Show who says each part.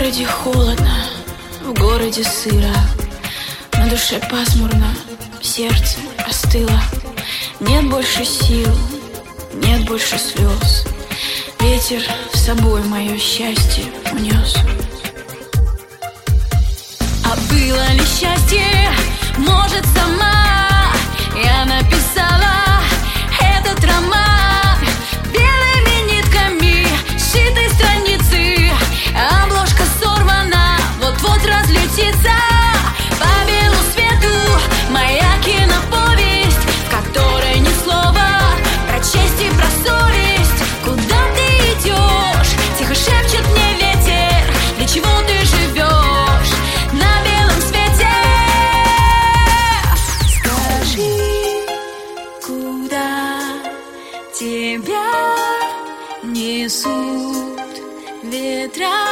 Speaker 1: городе холодно, в городе сыро, на душе пасмурно, сердце остыло. Нет больше сил, нет больше слез. Ветер с собой мое счастье унес. А было ли счастье? Может, сама я написала этот роман белыми нитками сшитой страницы. Обложка сорвана, вот-вот разлетится по белу свету моя киноповесть, в которой ни слова про честь и про совесть. Куда ты идешь? Тихо шепчет мне ветер. Для чего ты живешь на белом свете? Скажи, куда тебя несут ветра?